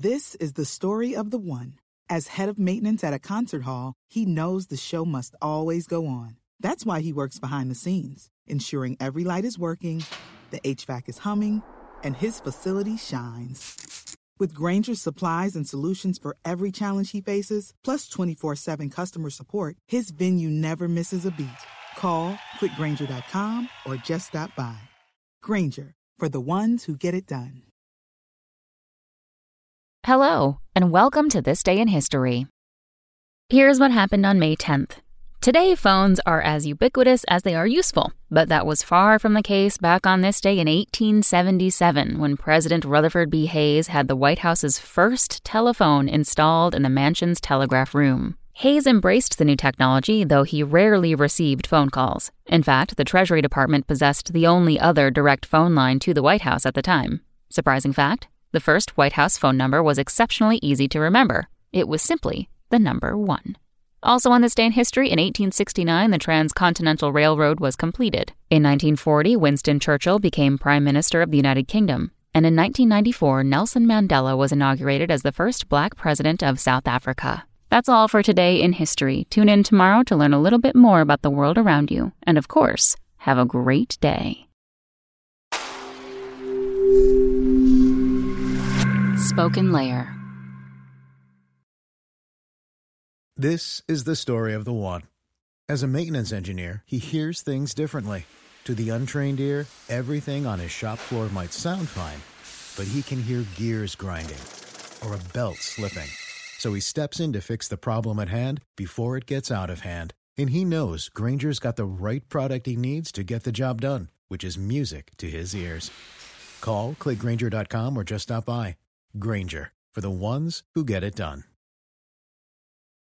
This is the story of the one. As head of maintenance at a concert hall, he knows the show must always go on. That's why he works behind the scenes, ensuring every light is working, the HVAC is humming, and his facility shines. With Grainger's supplies and solutions for every challenge he faces, plus 24/7 customer support, his venue never misses a beat. Call quickgrainger.com or just stop by. Grainger, for the ones who get it done. Hello, and welcome to This Day in History. Here's what happened on May 10th. Today, phones are as ubiquitous as they are useful, but that was far from the case back on this day in 1877 when President Rutherford B. Hayes had the White House's first telephone installed in the mansion's telegraph room. Hayes embraced the new technology, though he rarely received phone calls. In fact, the Treasury Department possessed the only other direct phone line to the White House at the time. Surprising fact? The first White House phone number was exceptionally easy to remember. It was simply the number 1. Also on this day in history, in 1869, the Transcontinental Railroad was completed. In 1940, Winston Churchill became Prime Minister of the United Kingdom. And in 1994, Nelson Mandela was inaugurated as the first Black president of South Africa. That's all for today in history. Tune in tomorrow to learn a little bit more about the world around you. And of course, have a great day. Spoken Layer. This is the story of the one. As a maintenance engineer, he hears things differently. To the untrained ear, everything on his shop floor might sound fine, but he can hear gears grinding or a belt slipping. So he steps in to fix the problem at hand before it gets out of hand. And he knows Grainger's got the right product he needs to get the job done, which is music to his ears. Call, click Grainger.com, or just stop by. Grainger, for the ones who get it done.